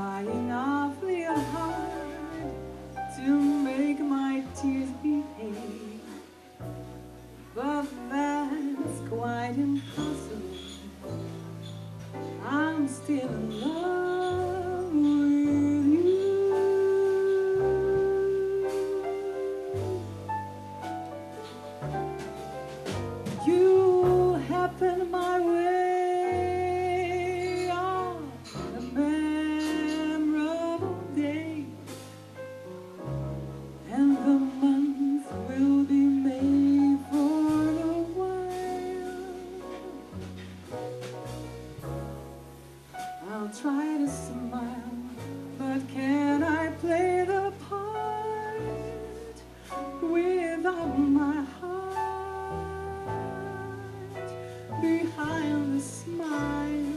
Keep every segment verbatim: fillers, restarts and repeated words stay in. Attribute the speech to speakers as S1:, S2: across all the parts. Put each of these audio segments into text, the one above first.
S1: trying awfully hard to make my tears behave, but that's quite impossible. I'm still in love with you. You happened my way on a memorable day, and the month will be made for a while. I'll try to smile, but can I play the part without my heart behind the smile?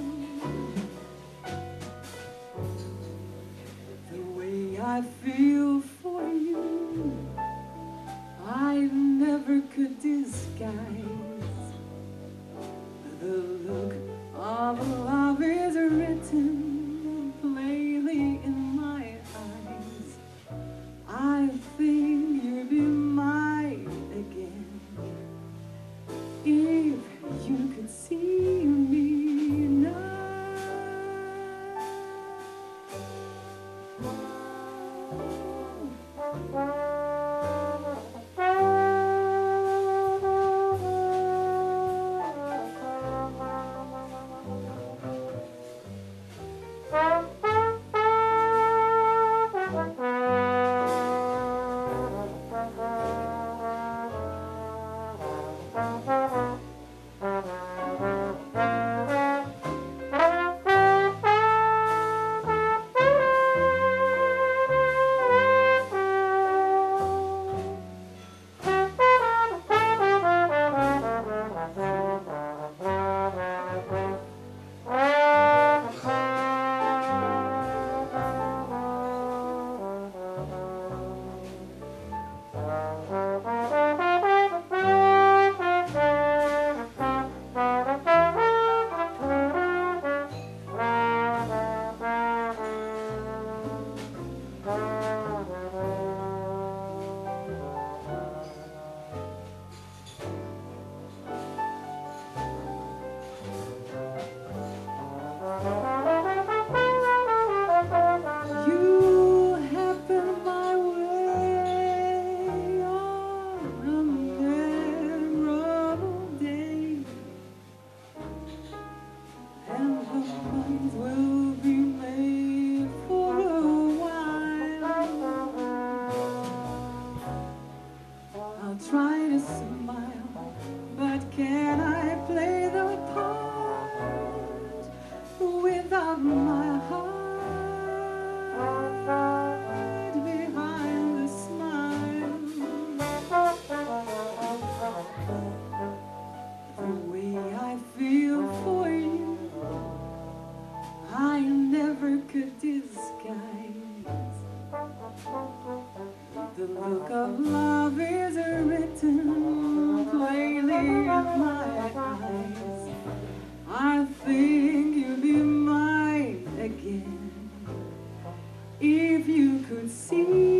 S1: The way I feel for you, I never could disguise. The look of love is written plainly in my eyes. I think you'll be mine again if you could see me now. Will be made for a while. I'll try to smile, but can I play the part without my heart behind the smile? The way I feel for you, I never could disguise. The look of love is written plainly in my eyes. I think you'll be mine again if you could see